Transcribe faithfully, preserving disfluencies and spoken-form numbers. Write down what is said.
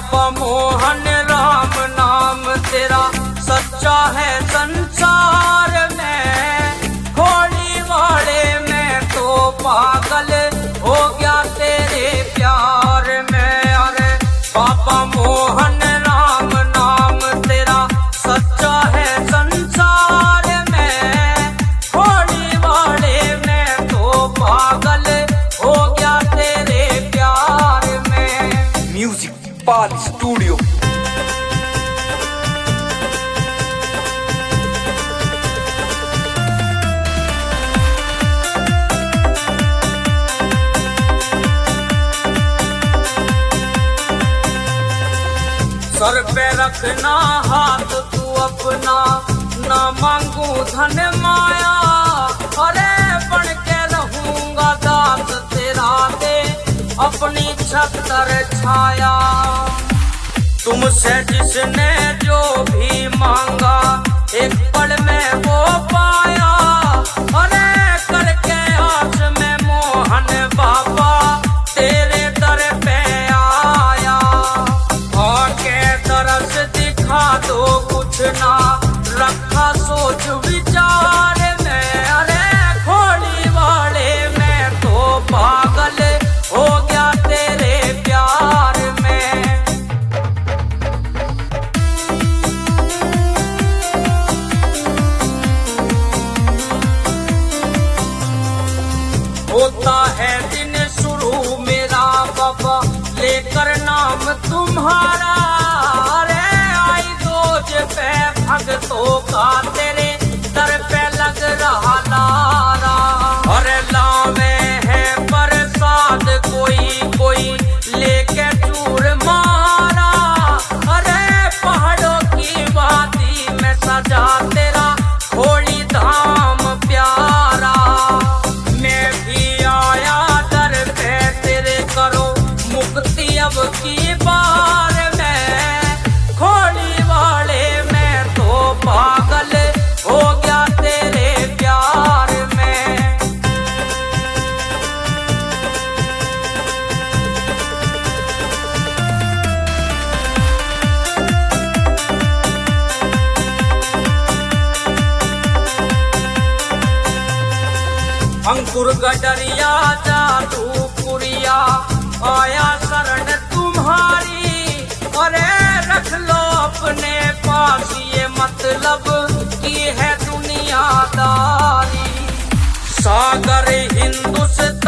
पापा मोहन राम नाम तेरा सच्चा है संसार में, खोली वाले में तो पागल हो गया तेरे प्यार में। अरे पापा मोहन राम नाम तेरा सच्चा है संसार में, खोली वाले में तो पागल हो गया तेरे प्यार में। म्यूजिक पाल स्टूडियो। सर पे रखना हाथ तू अपना, ना मांगू धन माया, अरे बन के रहूंगा दास तेरा दे अपनी छतर छाया। तुमसे जिसने जो भी मांगा एक पल में वो पाया, अरे करके आस में मोहन बाबा तेरे दर पे आया। आके तरस दिखा दो कुछ ना रखा सोच विचार में, अरे खोली वाले में तो पागल हो गया तेरे प्यार में। होता है दिन शुरू मेरा बाबा लेकर नाम तुम्हारा, अरे आई दोज पे भगतों का तेरे दर पे लग रहा लारा। अरे लावे है प्रसाद कोई कोई लेके चूर मारा, अरे पहाड़ों की वादी में सजा तेरा होली धाम प्यारा। मैं भी आया दर पे तेरे करो मुक्ति अब की बार में, खोली वाले में तो पागल हो गया तेरे प्यार में। अंकुर गडरिया जादू पुरिया आया शरण तुम्हारी, अरे रख लो अपने पास ये मतलब की है दुनियादारी। सागर हिंदुस्तान